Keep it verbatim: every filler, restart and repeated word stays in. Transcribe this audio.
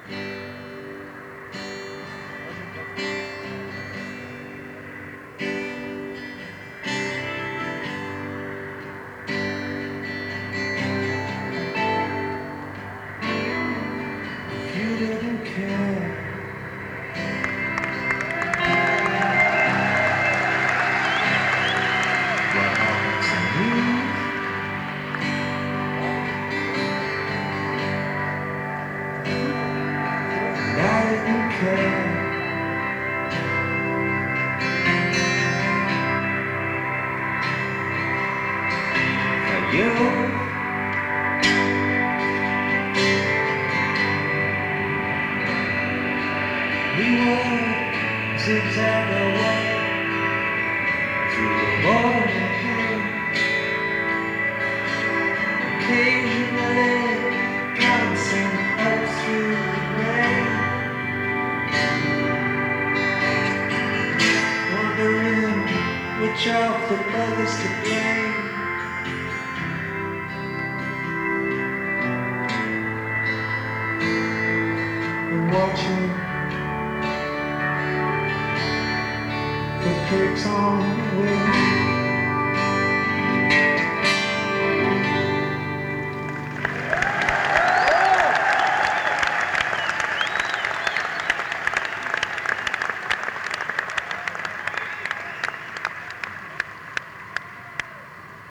You didn't care. What happened to me? And I didn't care. For you. We would zigzag away through the morning hill. Occasionally glancing up through the rain, wondering which of the brothers to blame. And watching the pigs on the wing.